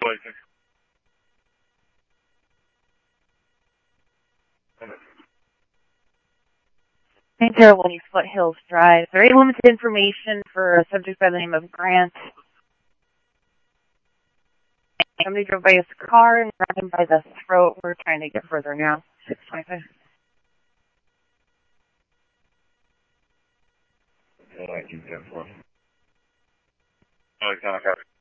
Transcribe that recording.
Winnie Foothills Drive. Very limited information for a subject by the name of Grant. Somebody drove by his car and grabbed him by the throat. We're trying to get further now. 625. Yeah, 1910 for him. Oh, he's not happy.